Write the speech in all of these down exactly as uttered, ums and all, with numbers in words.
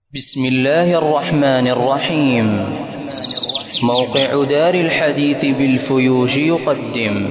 بسم الله الرحمن الرحيم. موقع دار الحديث بالفيوج يقدم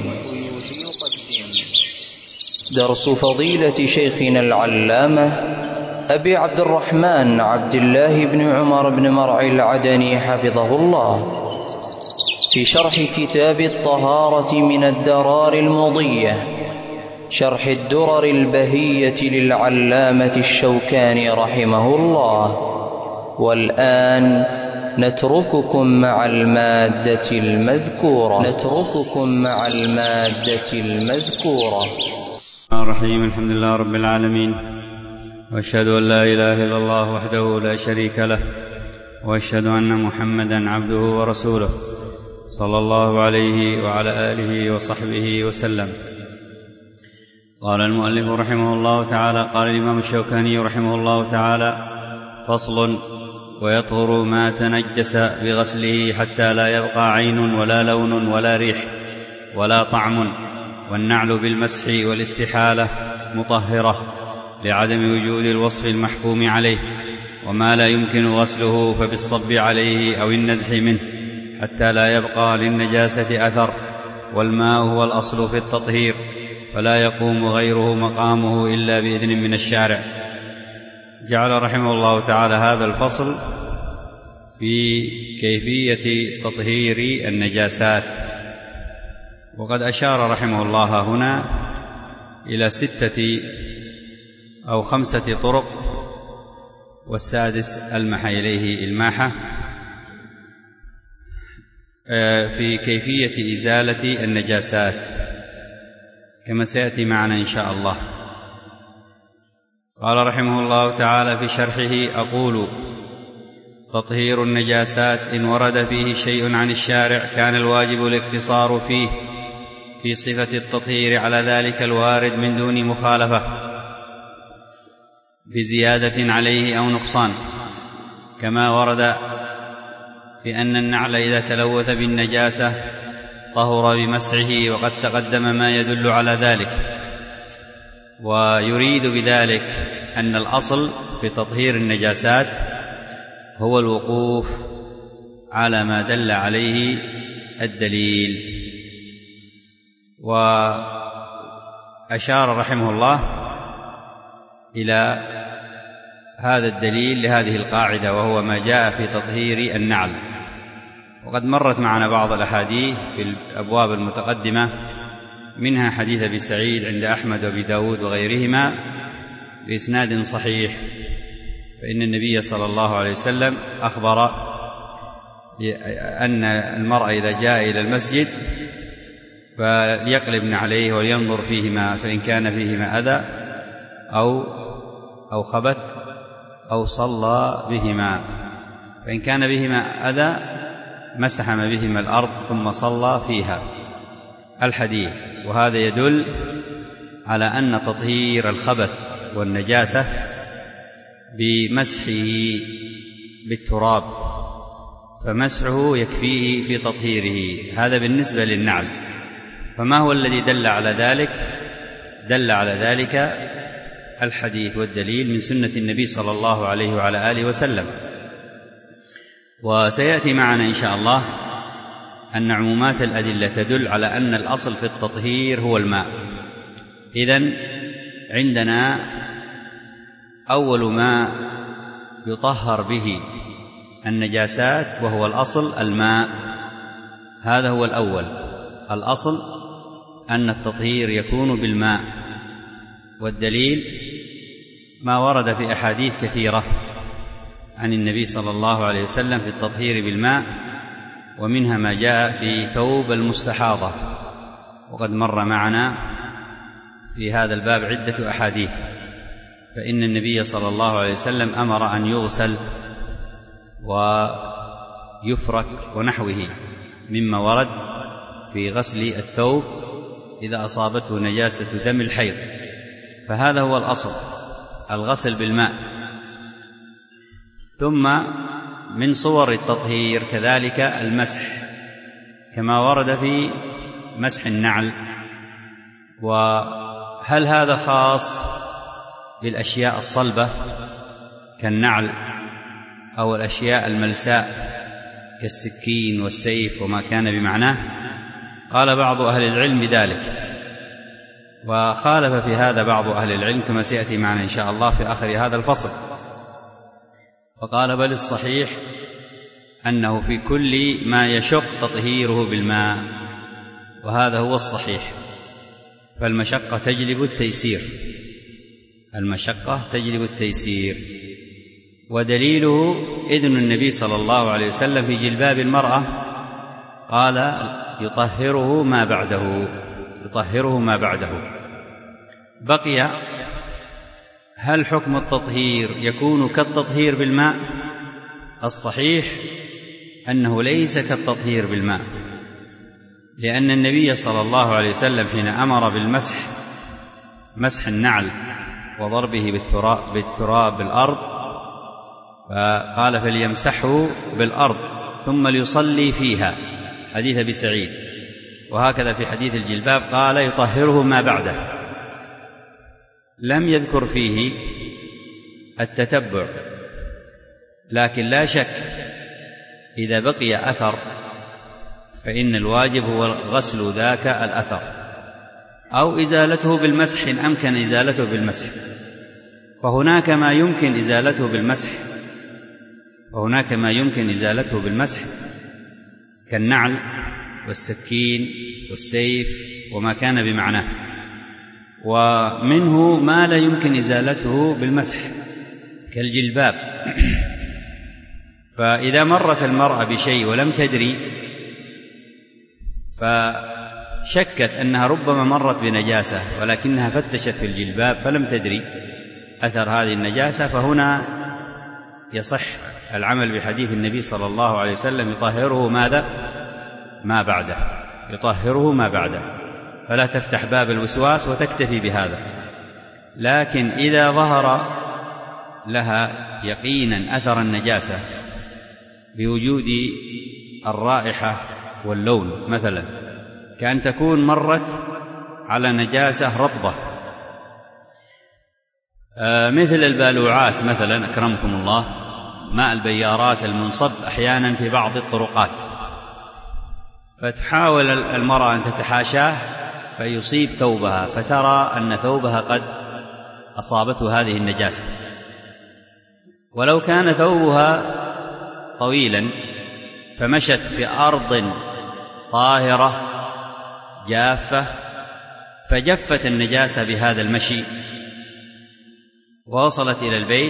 درس فضيلة شيخنا العلامة أبي عبد الرحمن عبد الله بن عمر بن مرعي العدني حفظه الله في شرح كتاب الطهارة من الدرار المضية، شرح الدرر البهية للعلامة الشوكاني رحمه الله. والآن نترككم مع المادة المذكورة نترككم مع المادة المذكورة. الرحيم. الحمد لله رب العالمين، وأشهد أن لا إله إلا الله وحده لا شريك له، وأشهد أن محمدا عبده ورسوله صلى الله عليه وعلى آله وصحبه وسلم. قال المؤلف رحمه الله تعالى: قال الإمام الشوكاني رحمه الله تعالى: فصل: ويطهر ما تنجس بغسله حتى لا يبقى عين ولا لون ولا ريح ولا طعم، والنعل بالمسح والاستحالة مطهرة لعدم وجود الوصف المحكوم عليه، وما لا يمكن غسله فبالصب عليه أو النزح منه حتى لا يبقى للنجاسة أثر. والماء هو الأصل في التطهير، فلا يقوم غيره مقامه إلا بإذن من الشارع. جعل رحمه الله تعالى هذا الفصل في كيفية تطهير النجاسات، وقد أشار رحمه الله هنا إلى ستة أو خمسة طرق، والسادس ألمح إليه الماحة في كيفية إزالة النجاسات كما سيأتي معنا إن شاء الله. قال رحمه الله تعالى في شرحه: أقول: تطهير النجاسات إن ورد فيه شيء عن الشارع كان الواجب الاقتصار فيه في صفة التطهير على ذلك الوارد من دون مخالفة بزيادة عليه أو نقصان، كما ورد في أن النعل إذا تلوث بالنجاسة طهر بمسحه، وقد تقدم ما يدل على ذلك. ويريد بذلك أن الأصل في تطهير النجاسات هو الوقوف على ما دل عليه الدليل. وأشار رحمه الله إلى هذا الدليل لهذه القاعدة، وهو ما جاء في تطهير النعل. وقد مرت معنا بعض الأحاديث في الأبواب المتقدمة، منها حديث أبي سعيد عند أحمد وأبي داود وغيرهما بإسناد صحيح، فإن النبي صلى الله عليه وسلم أخبر أن المرء إذا جاء إلى المسجد فليقلبن عليه ولينظر فيهما، فإن كان فيهما أذى أو أو خبث أو صلى بهما، فإن كان بهما أذى مسح ما بهما الأرض ثم صلى فيها الحديث. وهذا يدل على أن تطهير الخبث والنجاسة بمسحه بالتراب، فمسحه يكفيه في تطهيره. هذا بالنسبة للنعل. فما هو الذي دل على ذلك؟ دل على ذلك الحديث والدليل من سنة النبي صلى الله عليه وعلى آله وسلم. وسيأتي معنا إن شاء الله أن عمومات الأدلة تدل على أن الأصل في التطهير هو الماء. إذن عندنا أول ما يطهر به النجاسات وهو الأصل الماء، هذا هو الأول. الأصل أن التطهير يكون بالماء، والدليل ما ورد في أحاديث كثيرة عن النبي صلى الله عليه وسلم في التطهير بالماء، ومنها ما جاء في ثوب المستحاضة، وقد مر معنا في هذا الباب عدة أحاديث. فإن النبي صلى الله عليه وسلم أمر أن يغسل ويفرك ونحوه مما ورد في غسل الثوب إذا أصابته نجاسة دم الحيض، فهذا هو الأصل، الغسل بالماء. ثم من صور التطهير كذلك المسح، كما ورد في مسح النعل. وهل هذا خاص بالأشياء الصلبة كالنعل أو الأشياء الملساء كالسكين والسيف وما كان بمعناه. قال بعض أهل العلم بذلك، وخالف في هذا بعض أهل العلم كما سيأتي معنا إن شاء الله في آخر هذا الفصل، فقال بل الصحيح أنه في كل ما يشق تطهيره بالماء، وهذا هو الصحيح. فالمشقة تجلب التيسير، المشقة تجلب التيسير. ودليله إذن النبي صلى الله عليه وسلم في جلباب المرأة، قال يطهره ما بعده، يطهره ما بعده. بقي هل حكم التطهير يكون كالتطهير بالماء؟ الصحيح أنه ليس كالتطهير بالماء، لأن النبي صلى الله عليه وسلم حين أمر بالمسح، مسح النعل وضربه بالتراب, بالتراب بالأرض، فقال فليمسحه بالأرض ثم ليصلي فيها، حديث أبي سعيد. وهكذا في حديث الجلباب قال يطهره ما بعده، لم يذكر فيه التتبع. لكن لا شك إذا بقي أثر فإن الواجب هو غسل ذاك الأثر أو إزالته بالمسح إن أمكن إزالته بالمسح. فهناك ما يمكن إزالته بالمسح وهناك ما يمكن إزالته بالمسح كالنعل والسكين والسيف وما كان بمعناه، ومنه ما لا يمكن إزالته بالمسح كالجلباب. فإذا مرت المرأة بشيء ولم تدري فشكت أنها ربما مرت بنجاسة، ولكنها فتشت في الجلباب فلم تدري أثر هذه النجاسة، فهنا يصح العمل بحديث النبي صلى الله عليه وسلم يطهره ماذا؟ ما بعده، يطهره ما بعده، فلا تفتح باب الوسواس وتكتفي بهذا. لكن إذا ظهر لها يقينا أثر النجاسة بوجود الرائحة واللون، مثلا كأن تكون مرت على نجاسة رطبة مثل البالوعات مثلا، أكرمكم الله، ماء البيارات المنصب أحيانا في بعض الطرقات، فتحاول المرأة أن تتحاشاه فيصيب ثوبها، فترى أن ثوبها قد أصابته هذه النجاسة. ولو كان ثوبها طويلا فمشت في أرض طاهرة جافة فجفت النجاسة بهذا المشي ووصلت إلى البيت،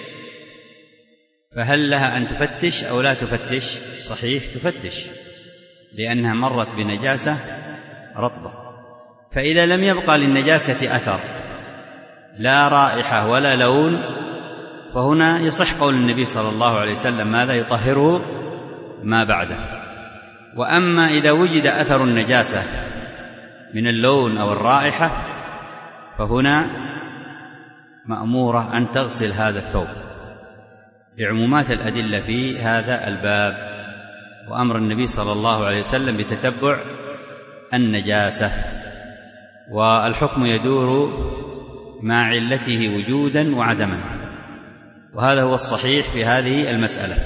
فهل لها أن تفتش أو لا تفتش؟ الصحيح تفتش، لأنها مرت بنجاسة رطبة. فإذا لم يبقى للنجاسة أثر لا رائحة ولا لون، فهنا يصح قول النبي صلى الله عليه وسلم ماذا؟ يطهره ما بعده. وأما إذا وجد أثر النجاسة من اللون أو الرائحة فهنا مأمورة أن تغسل هذا الثوب لعمومات الأدلة في هذا الباب، وأمر النبي صلى الله عليه وسلم بتتبع النجاسة، والحكم يدور مع علته وجودا وعدما، وهذا هو الصحيح في هذه المسألة.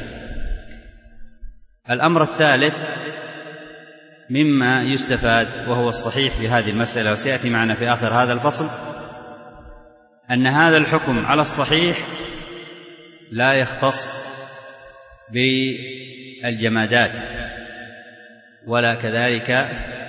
الأمر الثالث مما يستفاد وهو الصحيح في هذه المسألة وسيأتي معنا في آخر هذا الفصل، أن هذا الحكم على الصحيح لا يختص بالجمادات ولا كذلك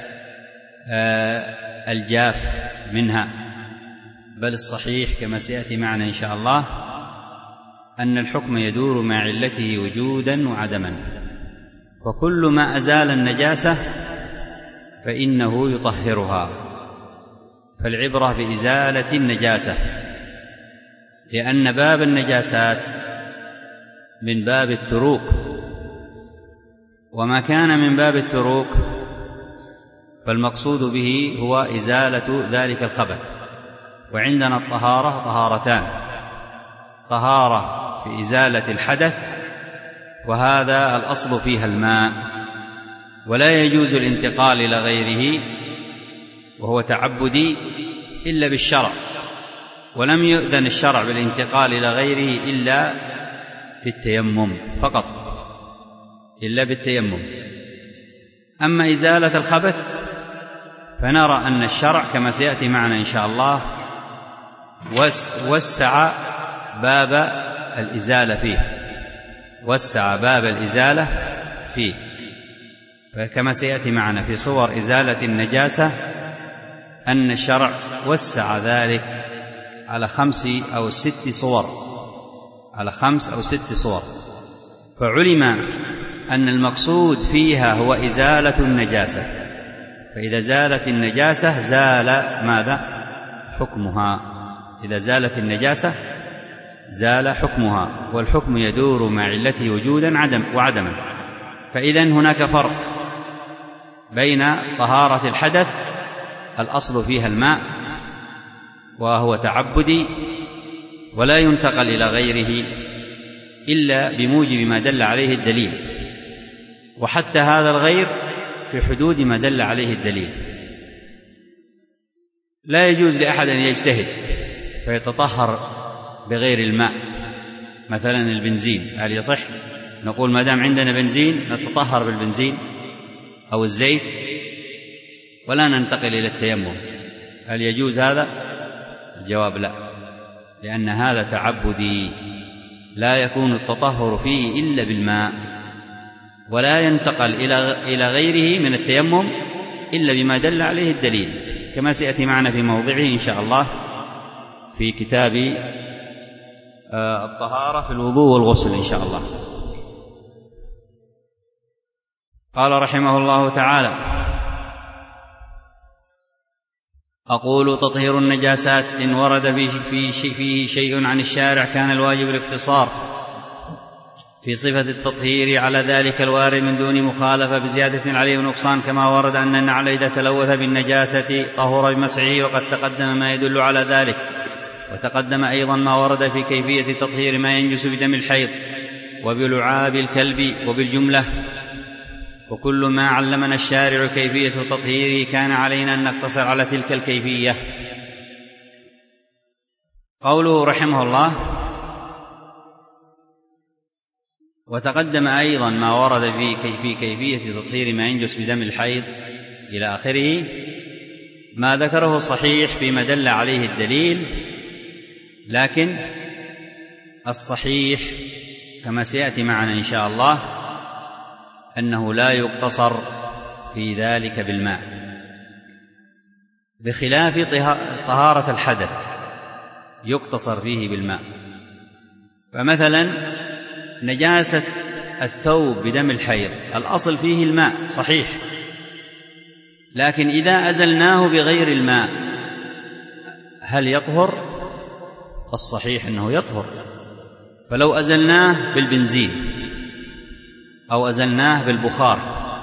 الجاف منها، بل الصحيح كما سيأتي معنا إن شاء الله أن الحكم يدور مع علته وجودا وعدما، فكل ما أزال النجاسة فإنه يطهرها. فالعبرة بإزالة النجاسة، لأن باب النجاسات من باب التروك، وما كان من باب التروك فالمقصود به هو إزالة ذلك الخبث. وعندنا الطهارة طهارتان: طهارة بإزالة الحدث، وهذا الأصل فيها الماء، ولا يجوز الانتقال إلى غيره وهو تعبدي إلا بالشرع، ولم يؤذن الشرع بالانتقال إلى غيره إلا في التيمم فقط، إلا بالتيمم. أما إزالة الخبث فنرى أن الشرع كما سيأتي معنا إن شاء الله وسع باب الإزالة فيه، وسع باب الإزالة فيه، فكما سيأتي معنا في صور إزالة النجاسة أن الشرع وسع ذلك على خمس أو ست صور، على خمس أو ست صور. فعلم أن المقصود فيها هو إزالة النجاسة، فإذا زالت النجاسة زال ماذا؟ حكمها. إذا زالت النجاسة زال حكمها، والحكم يدور مع علته وجودا عدم وعدما. فإذا هناك فرق بين طهارة الحدث الأصل فيها الماء وهو تعبدي ولا ينتقل إلى غيره إلا بموجب ما دل عليه الدليل، وحتى هذا الغير في حدود ما دل عليه الدليل. لا يجوز لأحد أن يجتهد فيتطهر بغير الماء، مثلا البنزين، هل يصح نقول ما دام عندنا بنزين نتطهر بالبنزين أو الزيت ولا ننتقل إلى التيمم؟ هل يجوز هذا؟ الجواب لا، لأن هذا تعبدي لا يكون التطهر فيه إلا بالماء، ولا ينتقل إلى غيره من التيمم إلا بما دل عليه الدليل، كما سيأتي معنا في موضعه إن شاء الله في كتاب الطهارة في الوضوء والغسل إن شاء الله. قال رحمه الله تعالى: أقول تطهير النجاسات إن ورد فيه شيء عن الشارع كان الواجب الاقتصار في صفة التطهير على ذلك الوارد من دون مخالفة بزيادة عليه ونقصان، كما ورد أن النعل إذا تلوث بالنجاسة طهر بمسحه، وقد تقدم ما يدل على ذلك. وتقدم أيضا ما ورد في كيفية تطهير ما ينجس بدم الحيض وبلعاب الكلب وبالجملة. وكل ما علمنا الشارع كيفية تطهيره كان علينا أن نقتصر على تلك الكيفية. قوله رحمه الله: وتقدم أيضا ما ورد في كيفية تطهير ما ينجس بدم الحيض إلى آخره، ما ذكره صحيح فيما دل عليه الدليل، لكن الصحيح كما سيأتي معنا إن شاء الله أنه لا يقتصر في ذلك بالماء، بخلاف طهارة الحدث يقتصر فيه بالماء. فمثلا نجاسة الثوب بدم الحيض الأصل فيه الماء صحيح، لكن إذا أزلناه بغير الماء هل يطهر؟ الصحيح أنه يطهر. فلو أزلناه بالبنزين أو أزلناه بالبخار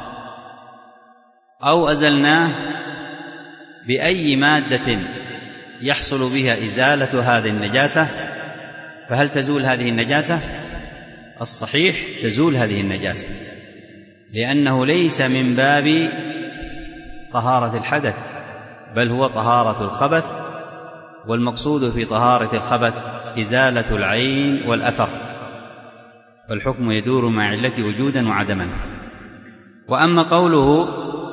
أو أزلناه بأي مادة يحصل بها إزالة هذه النجاسة، فهل تزول هذه النجاسة؟ الصحيح تزول هذه النجاسة، لأنه ليس من باب طهارة الحدث، بل هو طهارة الخبث، والمقصود في طهارة الخبث إزالة العين والأثر، فالحكم يدور مع علته وجودا وعدما. وأما قوله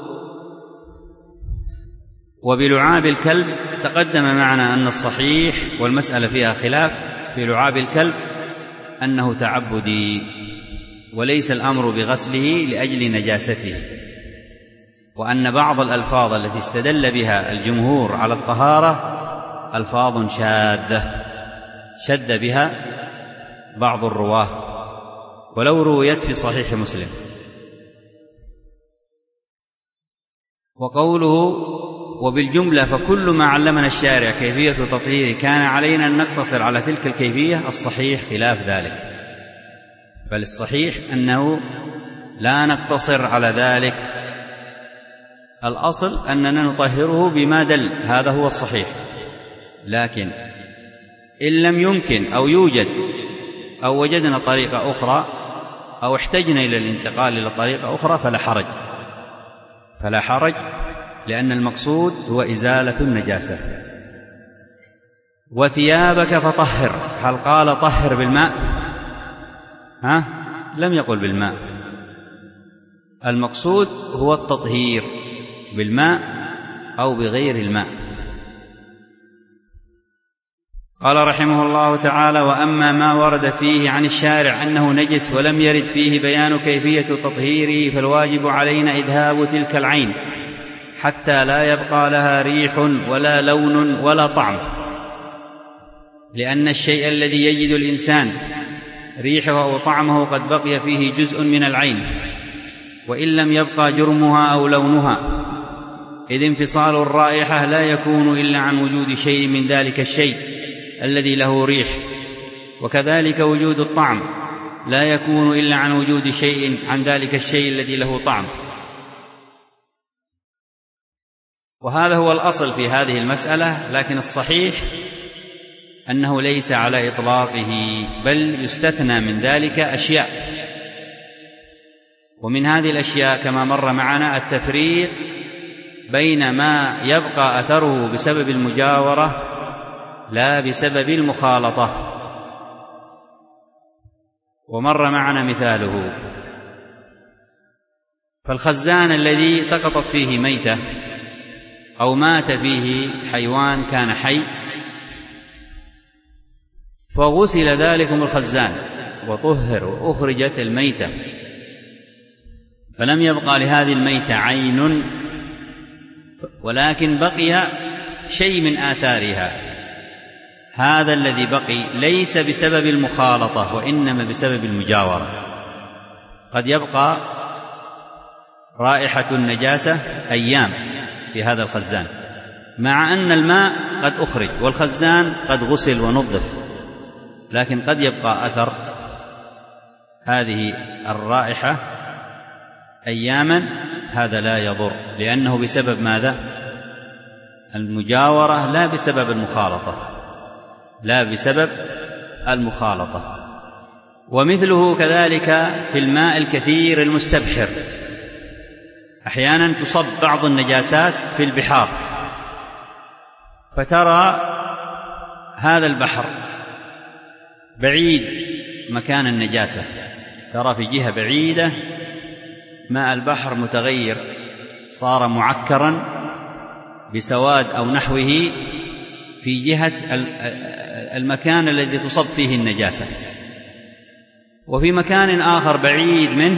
وبلعاب الكلب، تقدم معنا أن الصحيح والمسألة فيها خلاف في لعاب الكلب أنه تعبدي وليس الأمر بغسله لأجل نجاسته، وأن بعض الألفاظ التي استدل بها الجمهور على الطهارة ألفاظ شاذة شد بها بعض الرواه ولو رويت في صحيح مسلم. وقوله وبالجملة فكل ما علمنا الشارع كيفية تطهيره كان علينا أن نقتصر على تلك الكيفية، الصحيح خلاف ذلك، بل الصحيح أنه لا نقتصر على ذلك، الأصل أننا نطهره بما دل، هذا هو الصحيح. لكن إن لم يمكن أو يوجد أو وجدنا طريقة أخرى أو احتجنا إلى الانتقال إلى طريقة أخرى فلا حرج، فلا حرج لأن المقصود هو إزالة النجاسة. وثيابك فطهر، هل قال طهر بالماء؟ ها؟ لم يقل بالماء. المقصود هو التطهير بالماء أو بغير الماء. قال رحمه الله تعالى: وأما ما ورد فيه عن الشارع أنه نجس ولم يرد فيه بيان كيفية تطهيره فالواجب علينا إذهاب تلك العين حتى لا يبقى لها ريح ولا لون ولا طعم، لأن الشيء الذي يجد الإنسان ريحه أو طعمه قد بقي فيه جزء من العين وإن لم يبقى جرمها أو لونها، إذ انفصال الرائحة لا يكون إلا عن وجود شيء من ذلك الشيء الذي له ريح، وكذلك وجود الطعم لا يكون إلا عن وجود شيء عن ذلك الشيء الذي له طعم. وهذا هو الأصل في هذه المسألة، لكن الصحيح أنه ليس على إطلاقه، بل يستثنى من ذلك أشياء. ومن هذه الأشياء كما مر معنا التفريق بين ما يبقى أثره بسبب المجاورة لا بسبب المخالطة، ومر معنا مثاله. فالخزان الذي سقطت فيه ميتة أو مات فيه حيوان كان حي فغسل ذلكم الخزان وطهر وأخرجت الميتة، فلم يبقى لهذه الميتة عين، ولكن بقي شيء من آثارها. هذا الذي بقي ليس بسبب المخالطة وإنما بسبب المجاورة. قد يبقى رائحة النجاسة أيام في هذا الخزان، مع أن الماء قد أخرج والخزان قد غسل ونظف، لكن قد يبقى أثر هذه الرائحة أياما. هذا لا يضر، لأنه بسبب ماذا؟ المجاورة لا بسبب المخالطة، لا بسبب المخالطة. ومثله كذلك في الماء الكثير المستبحر، أحيانا تصب بعض النجاسات في البحار، فترى هذا البحر بعيد مكان النجاسة، ترى في جهة بعيدة ماء البحر متغير، صار معكرا بسواد أو نحوه في جهة المكان الذي تصب فيه النجاسة، وفي مكان آخر بعيد منه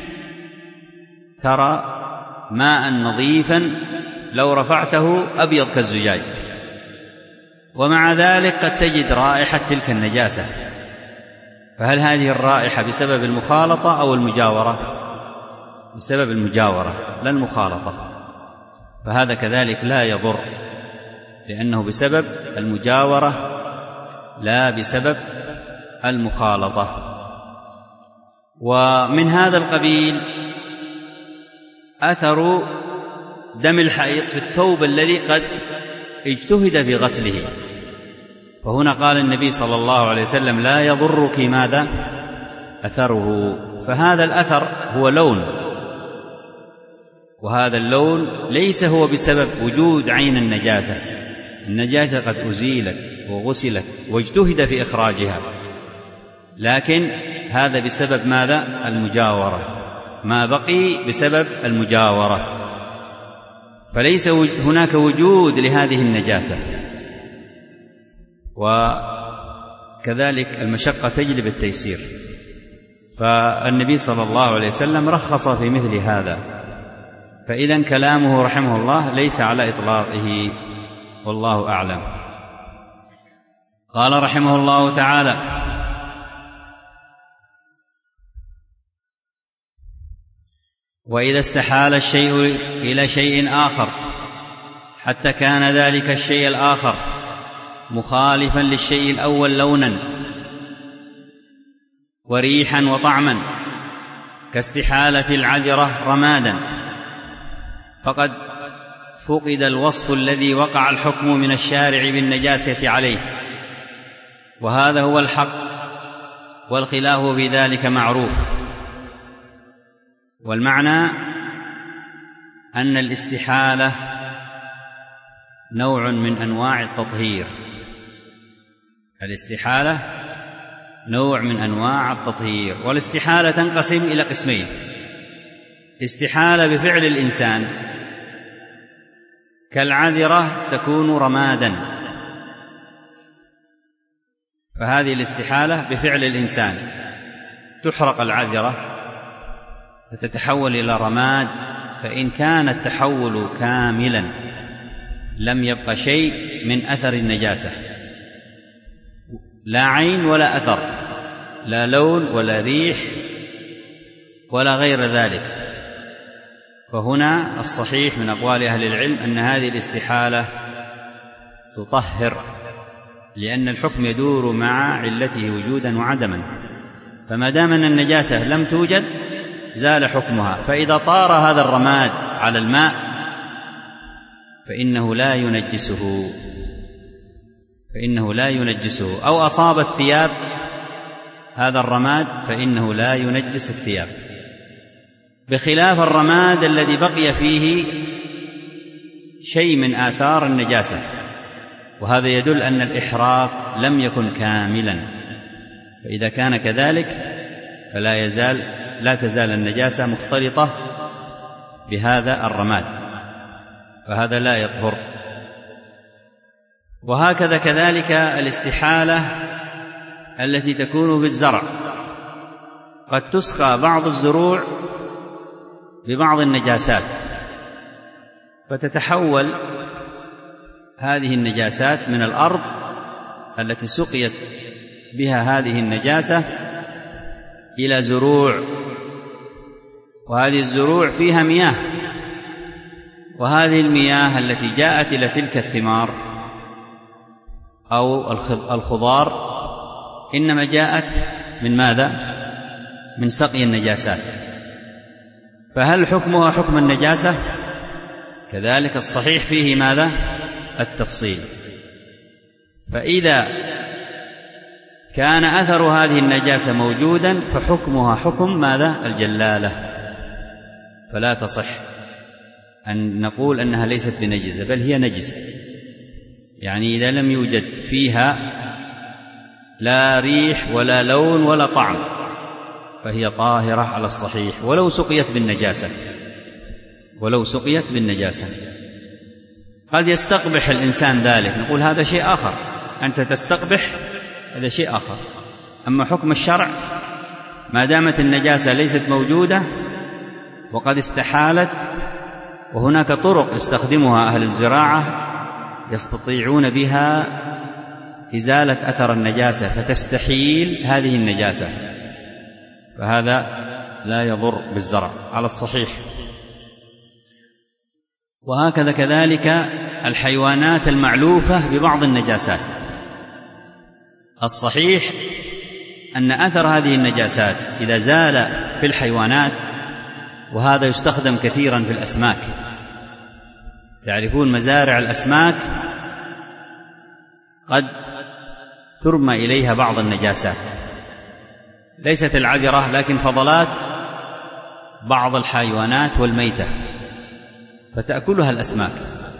ترى ماء نظيفا لو رفعته أبيض كالزجاج، ومع ذلك قد تجد رائحة تلك النجاسة. فهل هذه الرائحة بسبب المخالطة أو المجاورة؟ بسبب المجاورة لا المخالطة، فهذا كذلك لا يضر، لأنه بسبب المجاورة لا بسبب المخالطة. ومن هذا القبيل أثر دم الحيض في الثوب الذي قد اجتهد في غسله، فهنا قال النبي صلى الله عليه وسلم: لا يضرك ماذا؟ أثره. فهذا الأثر هو لون، وهذا اللون ليس هو بسبب وجود عين النجاسة، النجاسة قد أزيلت وغسلت واجتهد في إخراجها، لكن هذا بسبب ماذا؟ المجاورة، ما بقي بسبب المجاورة، فليس هناك وجود لهذه النجاسة. وكذلك المشقة تجلب التيسير، فالنبي صلى الله عليه وسلم رخص في مثل هذا. فإذن كلامه رحمه الله ليس على إطلاقه، والله أعلم. قال رحمه الله تعالى: وإذا استحال الشيء إلى شيء آخر حتى كان ذلك الشيء الآخر مخالفا للشيء الأول لونا وريحا وطعما، كاستحالة العذرة رمادا، فقد فقد الوصف الذي وقع الحكم من الشارع بالنجاسة عليه، وهذا هو الحق، والخلاف في ذلك معروف. والمعنى أن الاستحالة نوع من أنواع التطهير، الاستحالة نوع من أنواع التطهير. والاستحالة تنقسم إلى قسمين: استحالة بفعل الإنسان كالعذرة تكون رمادا، فهذه الاستحالة بفعل الإنسان، تحرق العذرة فتتحول إلى رماد، فإن كان التحول كاملا لم يبق شيء من أثر النجاسة، لا عين ولا أثر، لا لون ولا ريح ولا غير ذلك. فهنا الصحيح من أقوال أهل العلم أن هذه الاستحالة تطهر، لأن الحكم يدور مع علته وجودا وعدما، فما دام أن النجاسة لم توجد زال حكمها. فإذا طار هذا الرماد على الماء فإنه لا ينجسه فإنه لا ينجسه أو أصاب الثياب هذا الرماد فإنه لا ينجس الثياب، بخلاف الرماد الذي بقي فيه شيء من آثار النجاسة، وهذا يدل أن الإحراق لم يكن كاملا. فإذا كان كذلك فلا يزال لا تزال النجاسة مختلطة بهذا الرماد، فهذا لا يطهر. وهكذا كذلك الاستحالة التي تكون بالزرع، قد تسقى بعض الزروع ببعض النجاسات فتتحول هذه النجاسات من الأرض التي سقيت بها هذه النجاسة إلى زروع، وهذه الزروع فيها مياه، وهذه المياه التي جاءت إلى تلك الثمار أو الخضار إنما جاءت من ماذا؟ من سقي النجاسات. فهل حكمها حكم النجاسة؟ كذلك الصحيح فيه ماذا؟ التفصيل. فإذا كان أثر هذه النجاسة موجودا فحكمها حكم ماذا؟ الجلالة، فلا تصح أن نقول أنها ليست بنجسة، بل هي نجسة. يعني إذا لم يوجد فيها لا ريح ولا لون ولا طعم فهي طاهرة على الصحيح، ولو سقيت بالنجاسة ولو سقيت بالنجاسة قد يستقبح الإنسان ذلك، نقول هذا شيء آخر، أنت تستقبح هذا شيء آخر. أما حكم الشرع ما دامت النجاسة ليست موجودة وقد استحالت، وهناك طرق يستخدمها أهل الزراعة يستطيعون بها إزالة أثر النجاسة فتستحيل هذه النجاسة، فهذا لا يضر بالزرع على الصحيح. وهكذا كذلك الحيوانات المعلوفة ببعض النجاسات، الصحيح أن أثر هذه النجاسات إذا زال في الحيوانات، وهذا يستخدم كثيرا في الأسماك، تعرفون مزارع الأسماك قد ترمى إليها بعض النجاسات، ليست العذرة لكن فضلات بعض الحيوانات والميتة، فتأكلها الأسماك،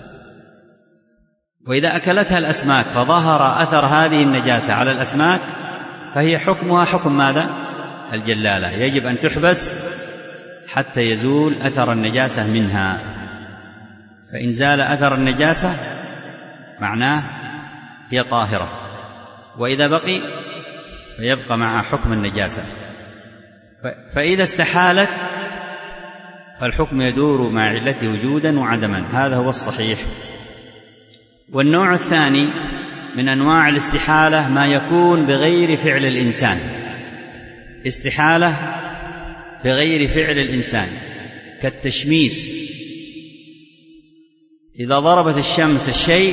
وإذا أكلتها الأسماك فظهر أثر هذه النجاسة على الأسماك فهي حكمها حكم ماذا؟ الجلالة، يجب أن تحبس حتى يزول أثر النجاسة منها. فإن زال أثر النجاسة معناه هي طاهرة، وإذا بقي فيبقى مع حكم النجاسة. فإذا استحالت فالحكم يدور مع علته وجودا وعدما، هذا هو الصحيح. والنوع الثاني من أنواع الاستحالة ما يكون بغير فعل الإنسان، استحالة بغير فعل الإنسان كالتشميس، إذا ضربت الشمس الشيء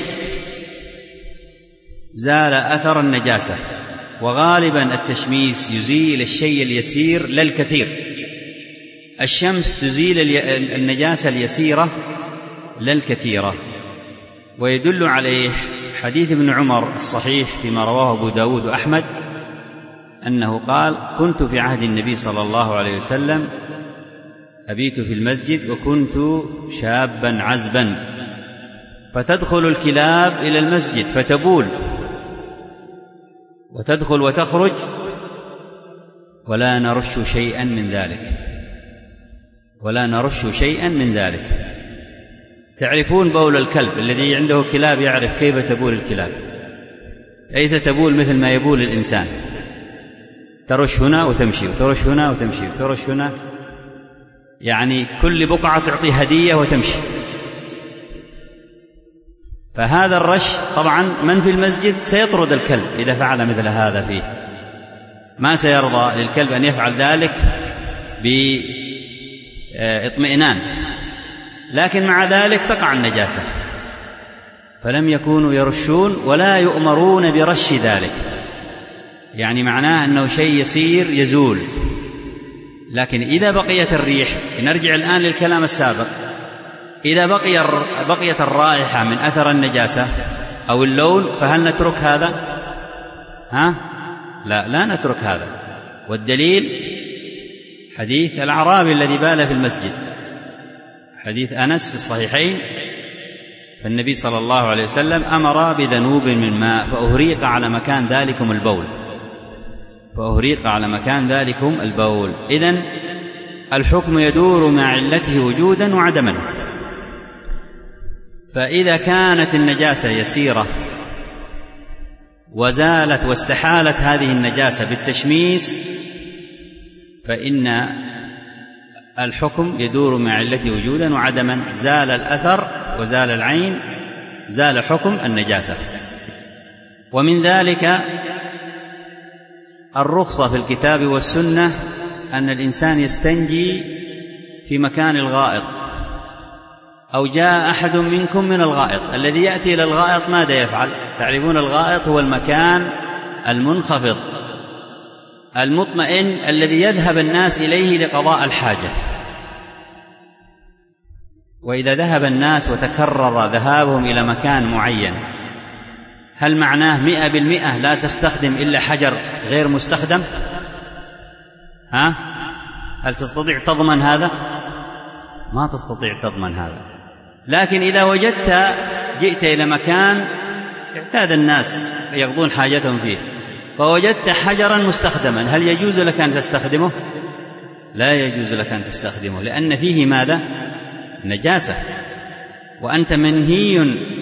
زال أثر النجاسة، وغالبا التشميس يزيل الشيء اليسير لا الكثير، الشمس تزيل النجاسة اليسيرة لا الكثيرة. ويدل عليه حديث ابن عمر الصحيح فيما رواه أبو داود وأحمد أنه قال: كنت في عهد النبي صلى الله عليه وسلم أبيت في المسجد وكنت شابا عزبا، فتدخل الكلاب إلى المسجد فتبول وتدخل وتخرج ولا نرش شيئا من ذلك ولا نرش شيئا من ذلك. تعرفون بول الكلب؟ الذي عنده كلاب يعرف كيف تبول الكلاب، ليس تبول مثل ما يبول الإنسان، ترش هنا وتمشي وترش هنا وتمشي وترش هنا، يعني كل بقعة تعطي هدية وتمشي. فهذا الرش طبعا من في المسجد سيطرد الكلب إذا فعل مثل هذا فيه، ما سيرضى للكلب أن يفعل ذلك باطمئنان، لكن مع ذلك تقع النجاسة، فلم يكونوا يرشون ولا يؤمرون برش ذلك، يعني معناه أنه شيء يسير يزول. لكن إذا بقيت الريح، نرجع الآن للكلام السابق، إذا بقي بقيت الرائحة من أثر النجاسة أو اللون، فهل نترك هذا؟ ها؟ لا لا نترك هذا. والدليل حديث الأعرابي الذي بال في المسجد، حديث أنس في الصحيحين، فالنبي صلى الله عليه وسلم أمر بذنوب من ماء فأهريق على مكان ذلكم البول فأهريق على مكان ذلكم البول. إذن الحكم يدور مع علته وجودا وعدما. فإذا كانت النجاسة يسيرة وزالت واستحالت هذه النجاسة بالتشميس، فإن الحكم يدور مع علته وجودا وعدما، زال الأثر وزال العين، زال حكم النجاسة. ومن ذلك الرخصة في الكتاب والسنة أن الإنسان يستنجي في مكان الغائط، أو جاء أحد منكم من الغائط. الذي يأتي إلى الغائط ماذا يفعل؟ تعرفون الغائط هو المكان المنخفض المطمئن الذي يذهب الناس إليه لقضاء الحاجة. وإذا ذهب الناس وتكرر ذهابهم إلى مكان معين، هل معناه مئة بالمئة لا تستخدم إلا حجر غير مستخدم؟ ها؟ هل تستطيع تضمن هذا؟ ما تستطيع تضمن هذا. لكن إذا وجدت جئت إلى مكان اعتاد الناس يقضون حاجتهم فيه، فوجدت حجرا مستخدما، هل يجوز لك أن تستخدمه؟ لا يجوز لك أن تستخدمه، لأن فيه ماذا؟ نجاسة، وأنت منهي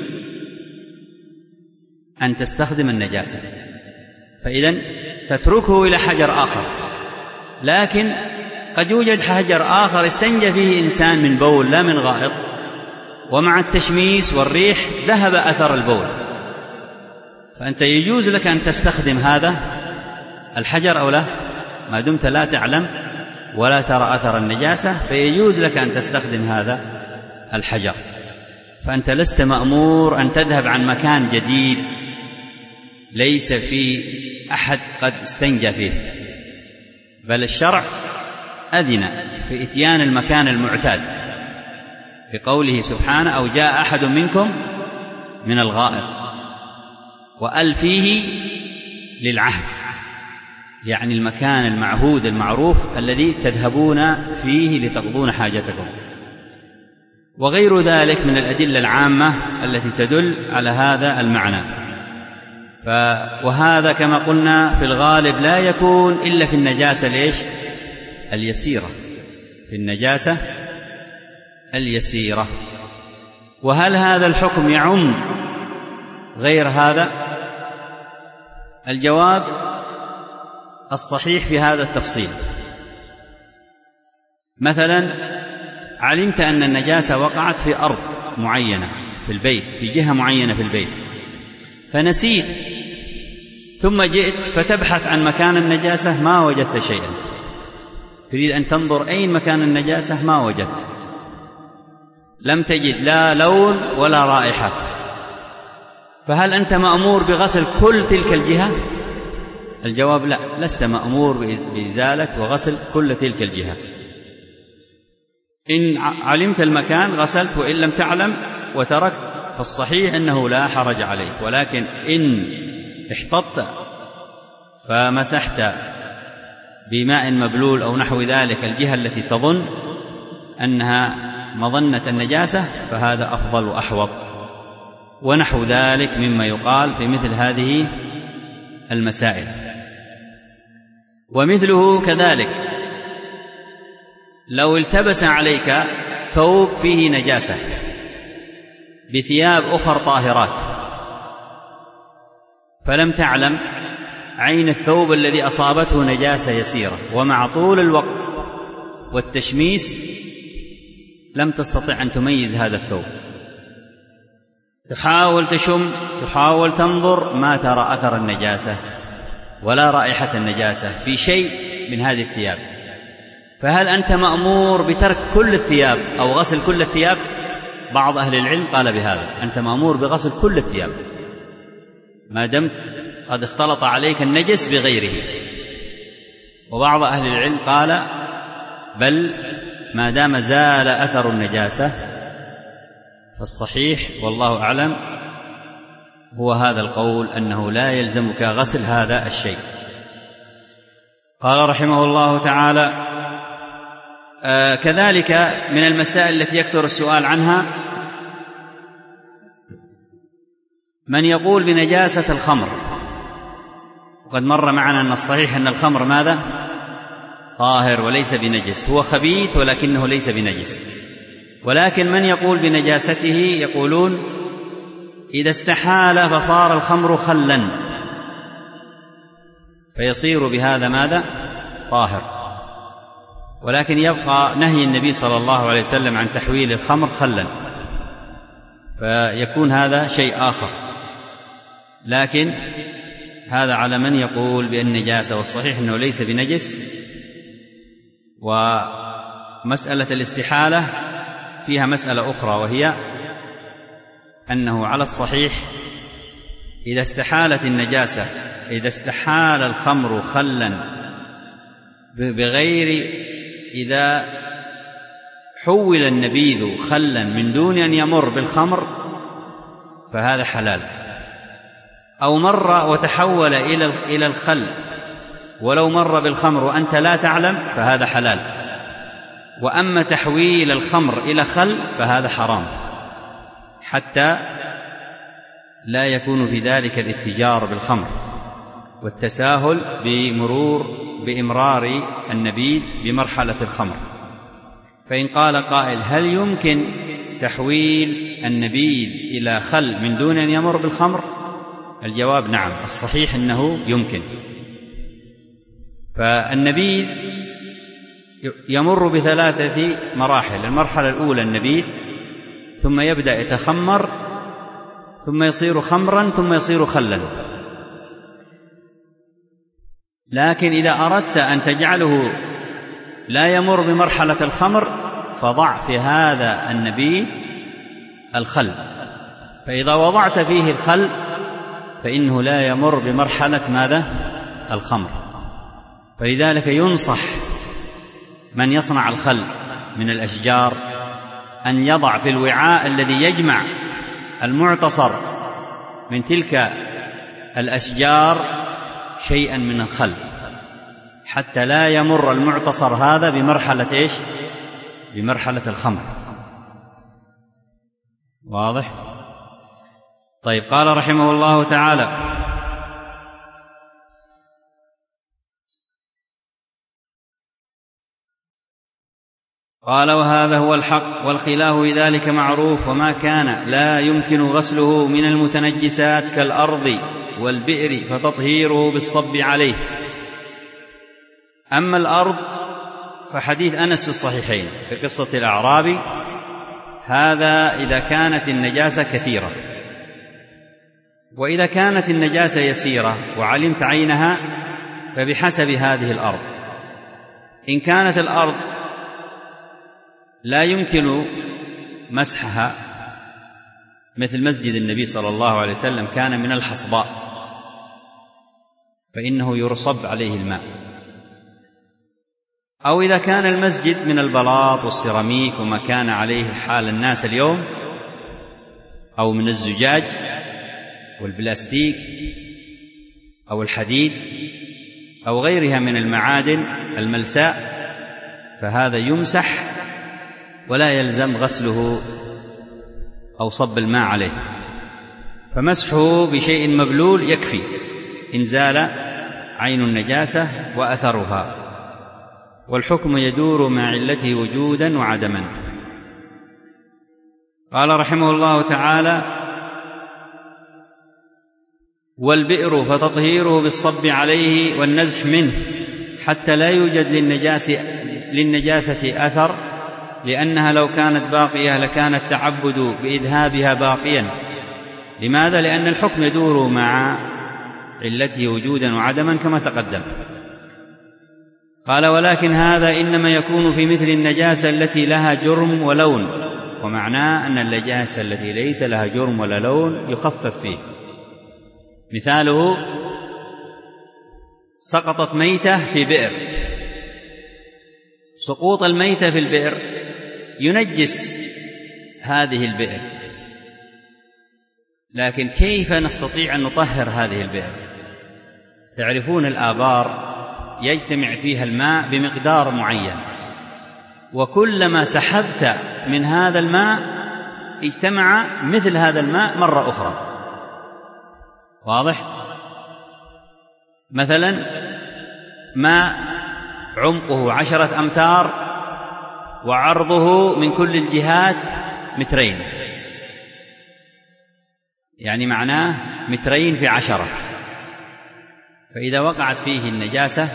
أن تستخدم النجاسة، فإذن تتركه إلى حجر آخر. لكن قد يوجد حجر آخر استنجى فيه إنسان من بول لا من غائط، ومع التشميس والريح ذهب أثر البول، فأنت يجوز لك أن تستخدم هذا الحجر أو لا، ما دمت لا تعلم ولا ترى أثر النجاسة، فيجوز لك أن تستخدم هذا الحجر. فأنت لست مأمور أن تذهب عن مكان جديد ليس في أحد قد استنجى فيه، بل الشرع أذن في إتيان المكان المعتاد بقوله سبحانه: أو جاء أحد منكم من الغائط، وأل فيه للعهد، يعني المكان المعهود المعروف الذي تذهبون فيه لتقضون حاجتكم. وغير ذلك من الأدلة العامة التي تدل على هذا المعنى. ف... وهذا كما قلنا في الغالب لا يكون إلا في النجاسة ليش؟ اليسيرة، في النجاسة اليسيرة. وهل هذا الحكم يعم غير هذا؟ الجواب الصحيح في هذا التفصيل. مثلا علمت أن النجاسة وقعت في أرض معينة في البيت، في جهة معينة في البيت، فنسيت، ثم جئت فتبحث عن مكان النجاسة ما وجدت شيئا، تريد أن تنظر أين مكان النجاسة ما وجدت، لم تجد لا لون ولا رائحة، فهل أنت مأمور بغسل كل تلك الجهة؟ الجواب لا، لست مأمور بإزالة وغسل كل تلك الجهة. إن علمت المكان غسلت، وإن لم تعلم وتركت فالصحيح أنه لا حرج عليك. ولكن إن احتطت فمسحت بماء مبلول أو نحو ذلك الجهة التي تظن أنها مظنة النجاسة، فهذا أفضل وأحوط، ونحو ذلك مما يقال في مثل هذه المسائل. ومثله كذلك لو التبس عليك ثوب فيه نجاسة بثياب أخر طاهرات فلم تعلم عين الثوب الذي أصابته نجاسة يسيرة، ومع طول الوقت والتشميس لم تستطع أن تميز هذا الثوب، تحاول تشم تحاول تنظر ما ترى أثر النجاسة ولا رائحة النجاسة في شيء من هذه الثياب، فهل أنت مأمور بترك كل الثياب أو غسل كل الثياب؟ بعض أهل العلم قال بهذا، أنت مأمور بغسل كل الثياب ما دمت قد اختلط عليك النجس بغيره. وبعض أهل العلم قال بل ما دام زال أثر النجاسة فالصحيح والله أعلم هو هذا القول، أنه لا يلزمك غسل هذا الشيء. قال رحمه الله تعالى: آه كذلك من المسائل التي يكثر السؤال عنها من يقول بنجاسة الخمر، وقد مر معنا أن الصحيح أن الخمر ماذا؟ طاهر وليس بنجس، هو خبيث ولكنه ليس بنجس. ولكن من يقول بنجاسته يقولون إذا استحال فصار الخمر خلا فيصير بهذا ماذا؟ طاهر. ولكن يبقى نهي النبي صلى الله عليه وسلم عن تحويل الخمر خلا، فيكون هذا شيء آخر. لكن هذا على من يقول بأن نجاسة، والصحيح أنه ليس بنجس. ومسألة الاستحالة فيها مسألة أخرى، وهي أنه على الصحيح إذا استحالت النجاسة إذا استحال الخمر خلا بغير إذا حول النبيذ خلا من دون أن يمر بالخمر فهذا حلال، أو مر وتحول إلى الخل ولو مر بالخمر وأنت لا تعلم فهذا حلال. وأما تحويل الخمر إلى خل فهذا حرام، حتى لا يكون في ذلك الاتجار بالخمر والتساهل بمرور بإمرار النبيذ بمرحلة الخمر. فإن قال قائل هل يمكن تحويل النبيذ إلى خل من دون أن يمر بالخمر؟ الجواب نعم، الصحيح أنه يمكن. فالنبيذ يمر بثلاثة مراحل: المرحلة الأولى النبيذ، ثم يبدأ يتخمر، ثم يصير خمرا، ثم يصير خلا. لكن إذا أردت أن تجعله لا يمر بمرحلة الخمر فضع في هذا النبيذ الخل، فإذا وضعت فيه الخل فإنه لا يمر بمرحلة ماذا؟ الخمر. فلذلك ينصح من يصنع الخل من الأشجار أن يضع في الوعاء الذي يجمع المعتصر من تلك الأشجار شيئا من الخل، حتى لا يمر المعتصر هذا بمرحلة إيش؟ بمرحلة الخمر. واضح؟ طيب. قال رحمه الله تعالى: قال وهذا هو الحق، والخلاف بذلك معروف، وما كان لا يمكن غسله من المتنجسات كالأرض والبئر فتطهيره بالصب عليه. أما الأرض فحديث أنس في الصحيحين في قصة الأعرابي، هذا إذا كانت النجاسة كثيرة. وإذا كانت النجاسة يسيرة وعلمت عينها فبحسب هذه الأرض. إن كانت الأرض لا يمكن مسحها، مثل مسجد النبي صلى الله عليه وسلم كان من الحصباء فإنه يرصب عليه الماء، أو إذا كان المسجد من البلاط والسيراميك وما كان عليه حال الناس اليوم، أو من الزجاج والبلاستيك أو الحديد أو غيرها من المعادن الملساء، فهذا يمسح ولا يلزم غسله أو صب الماء عليه، فمسحه بشيء مبلول يكفي إن زال عين النجاسة وأثرها، والحكم يدور مع علته وجودا وعدما. قال رحمه الله تعالى: والبئر فتطهيره بالصب عليه والنزح منه حتى لا يوجد للنجاسة, للنجاسة أثر، لأنها لو كانت باقية لكان التعبد بإذهابها باقيا. لماذا؟ لأن الحكم يدور مع علته وجودا وعدما كما تقدم. قال: ولكن هذا إنما يكون في مثل النجاسة التي لها جرم ولون، ومعناه أن النجاسة التي ليس لها جرم ولا لون يخفف فيه. مثاله: سقطت ميتة في بئر. سقوط الميتة في البئر ينجس هذه البئر، لكن كيف نستطيع أن نطهر هذه البئر؟ تعرفون الآبار يجتمع فيها الماء بمقدار معين، وكلما سحبت من هذا الماء اجتمع مثل هذا الماء مرة أخرى. واضح؟ مثلا ماء عمقه عشرة أمتار وعرضه من كل الجهات مترين، يعني معناه مترين في عشرة. فإذا وقعت فيه النجاسة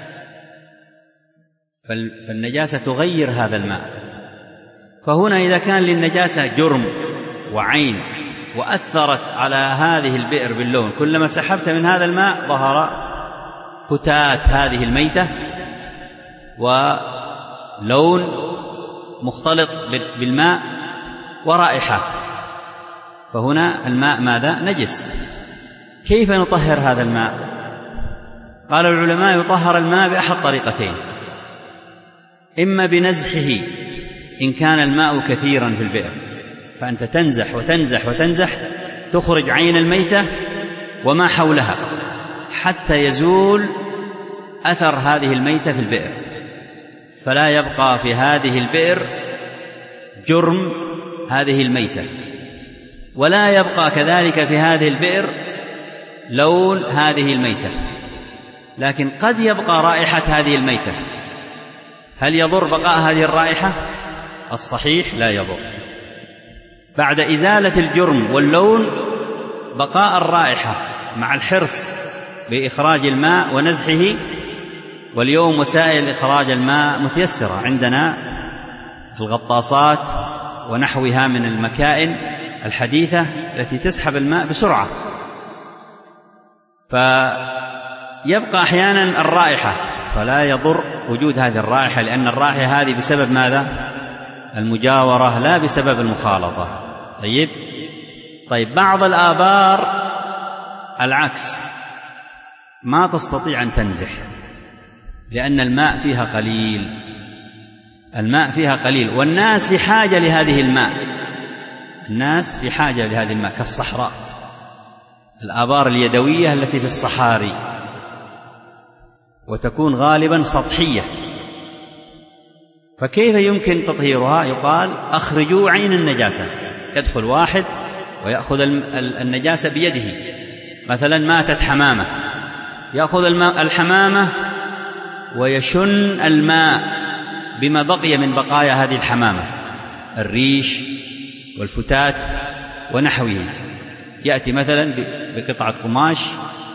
فالنجاسة تغير هذا الماء. فهنا إذا كان للنجاسة جرم وعين وأثرت على هذه البئر باللون، كلما سحبت من هذا الماء ظهر فتات هذه الميتة ولون مختلط بالماء ورائحة، فهنا الماء ماذا؟ نجس. كيف نطهر هذا الماء؟ قال العلماء: يطهر الماء بأحد طريقتين: إما بنزحه إن كان الماء كثيرا في البئر، فأنت تنزح وتنزح وتنزح تخرج عين الميتة وما حولها حتى يزول أثر هذه الميتة في البئر، فلا يبقى في هذه البئر جرم هذه الميتة، ولا يبقى كذلك في هذه البئر لون هذه الميتة، لكن قد يبقى رائحة هذه الميتة. هل يضر بقاء هذه الرائحة؟ الصحيح لا يضر. بعد إزالة الجرم واللون بقاء الرائحة مع الحرص بإخراج الماء ونزحه، واليوم وسائل إخراج الماء متيسرة عندنا، الغطاسات ونحوها من المكائن الحديثة التي تسحب الماء بسرعة، فيبقى أحيانا الرائحة، فلا يضر وجود هذه الرائحة، لأن الرائحة هذه بسبب ماذا؟ المجاورة، لا بسبب المخالطة. طيب طيب بعض الآبار العكس، ما تستطيع أن تنزح لأن الماء فيها قليل، الماء فيها قليل، والناس في حاجة لهذه الماء، الناس في حاجة لهذه الماء، كالصحراء، الآبار اليدوية التي في الصحاري، وتكون غالبا سطحية، فكيف يمكن تطهيرها؟ يقال: أخرجوا عين النجاسة. يدخل واحد ويأخذ النجاسة بيده، مثلا ماتت حمامة، يأخذ الحمامة ويشن الماء بما بقي من بقايا هذه الحمامة، الريش والفتات ونحوه، يأتي مثلا بقطعة قماش،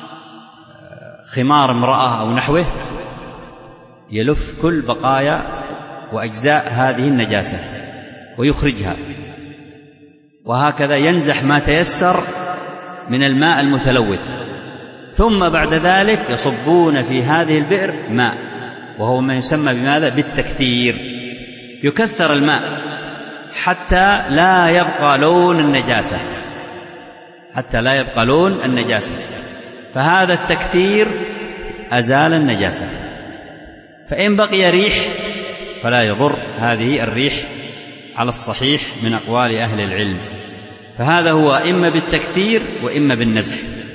خمار امرأة أو نحوه، يلف كل بقايا وأجزاء هذه النجاسة ويخرجها، وهكذا ينزح ما تيسر من الماء المتلوث، ثم بعد ذلك يصبون في هذه البئر ماء، وهو ما يسمى بماذا؟ بالتكثير. يكثر الماء حتى لا يبقى لون النجاسة، حتى لا يبقى لون النجاسة، فهذا التكثير أزال النجاسة. فإن بقي ريح فلا يضر هذه الريح على الصحيح من أقوال أهل العلم، فهذا هو إما بالتكثير وإما بالنزح.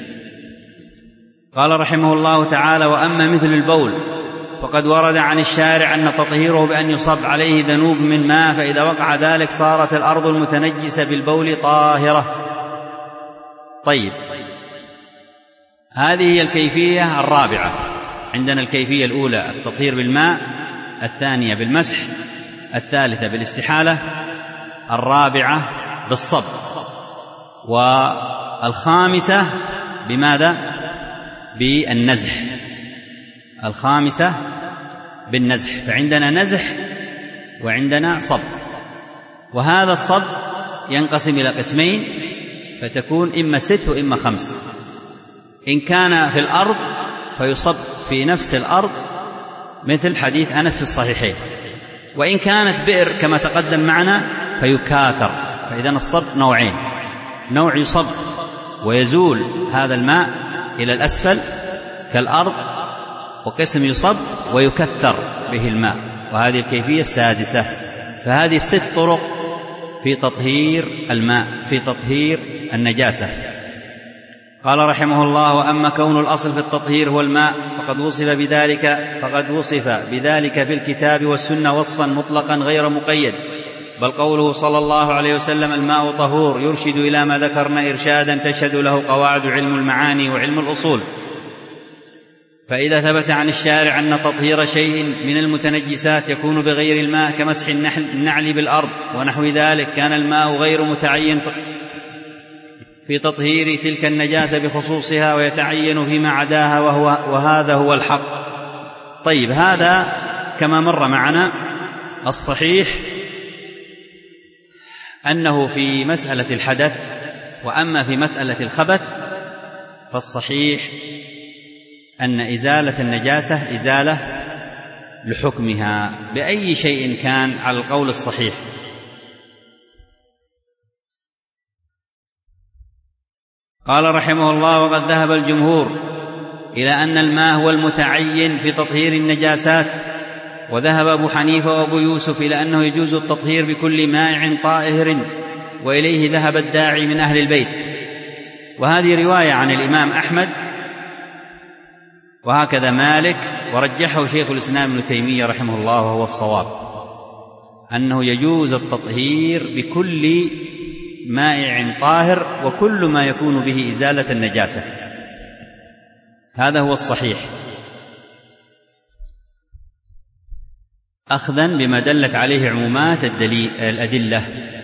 قال رحمه الله تعالى: وأما مثل البول فقد ورد عن الشارع أن تطهيره بأن يصب عليه ذنوب من ماء، فإذا وقع ذلك صارت الأرض المتنجسة بالبول طاهرة. طيب، هذه هي الكيفية الرابعة. عندنا الكيفية الأولى التطهير بالماء، الثانية بالمسح، الثالثة بالاستحالة، الرابعة بالصب، والخامسة بماذا؟ بالنزح. الخامسة بالنزح. فعندنا نزح وعندنا صب. وهذا الصب ينقسم إلى قسمين، فتكون إما ست وإما خمس. إن كان في الأرض فيصب في نفس الأرض مثل حديث أنس في الصحيحين، وإن كانت بئر كما تقدم معنا فيكاثر. فإذا الصب نوعين: نوع يصب ويزول هذا الماء إلى الأسفل كالأرض، وقسم يصب ويكثر به الماء، وهذه الكيفية السادسة. فهذه ست طرق في تطهير الماء، في تطهير النجاسة. قال رحمه الله: وأما كون الأصل في التطهير هو الماء فقد وصف بذلك فقد وصف بذلك في الكتاب والسنة وصفا مطلقا غير مقيد، بل قوله صلى الله عليه وسلم: الماء طهور، يرشد إلى ما ذكرنا إرشادا تشهد له قواعد علم المعاني وعلم الأصول. فإذا ثبت عن الشارع أن تطهير شيء من المتنجسات يكون بغير الماء كمسح النعل بالأرض ونحو ذلك، كان الماء غير متعين في تطهير تلك النجاسة بخصوصها ويتعين فيما عداها، وهو وهذا هو الحق. طيب، هذا كما مر معنا. الصحيح أنه في مسألة الحدث، وأما في مسألة الخبث فالصحيح أن إزالة النجاسة إزالة لحكمها بأي شيء كان على القول الصحيح. قال رحمه الله: وقد ذهب الجمهور إلى أن الماء هو المتعين في تطهير النجاسات، وذهب أبو حنيفة وأبو يوسف إلى أنه يجوز التطهير بكل مائع طاهر، وإليه ذهب الداعي من أهل البيت. وهذه رواية عن الإمام أحمد، وهكذا مالك، ورجحه شيخ الإسلام ابن تيمية رحمه الله، وهو الصواب، أنه يجوز التطهير بكل مائع طاهر وكل ما يكون به إزالة النجاسة. هذا هو الصحيح، أخذا بما دلت عليه عمومات الأدلة.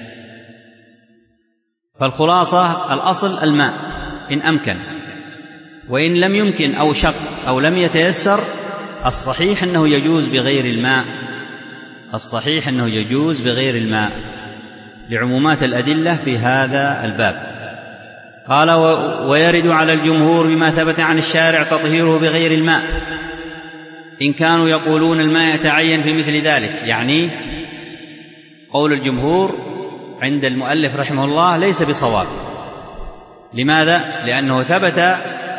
فالخلاصة: الأصل الماء إن أمكن، وإن لم يمكن أو شق أو لم يتيسر الصحيح أنه يجوز بغير الماء. الصحيح أنه يجوز بغير الماء لعمومات الأدلة في هذا الباب. قال: ويرد على الجمهور بما ثبت عن الشارع تطهيره بغير الماء، إن كانوا يقولون الماء يتعين في مثل ذلك. يعني قول الجمهور عند المؤلف رحمه الله ليس بصواب. لماذا؟ لأنه ثبت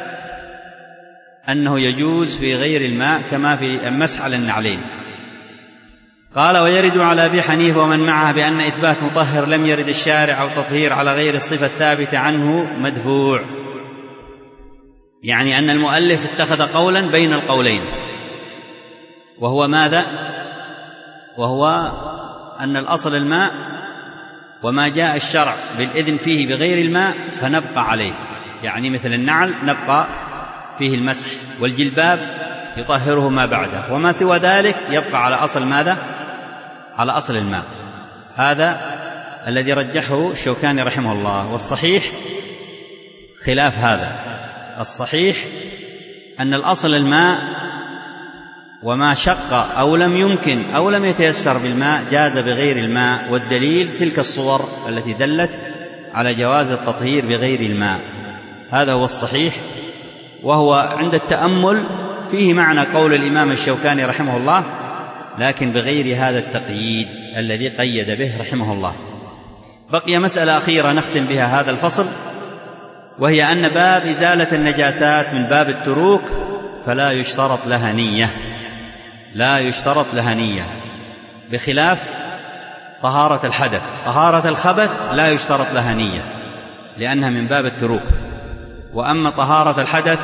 أنه يجوز في غير الماء كما في المسح على النعلين. قال: ويرد على أبي حنيفة ومن معه بأن إثبات مطهر لم يرد الشارع أو تطهير على غير الصفة الثابتة عنه مدفوع. يعني أن المؤلف اتخذ قولا بين القولين، وهو ماذا؟ وهو أن الأصل الماء، وما جاء الشرع بالإذن فيه بغير الماء فنبقى عليه. يعني مثل النعل نبقى فيه المسح، والجلباب يطهره ما بعده، وما سوى ذلك يبقى على أصل ماذا؟ على أصل الماء. هذا الذي رجحه الشوكاني رحمه الله. والصحيح خلاف هذا. الصحيح أن الأصل الماء، وما شق أو لم يمكن أو لم يتيسر بالماء جاز بغير الماء، والدليل تلك الصور التي دلت على جواز التطهير بغير الماء. هذا هو الصحيح، وهو عند التأمل فيه معنى قول الإمام الشوكاني رحمه الله، لكن بغير هذا التقييد الذي قيد به رحمه الله. بقي مسألة أخيرة نختم بها هذا الفصل، وهي أن باب إزالة النجاسات من باب التروك، فلا يشترط لها نية، لا يشترط لها نية، بخلاف طهارة الحدث. طهارة الخبث لا يشترط لها نية لأنها من باب التروك. وأما طهارة الحدث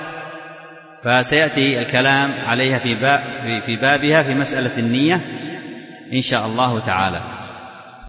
فسيأتي الكلام عليها في بابها في مسألة النية إن شاء الله تعالى.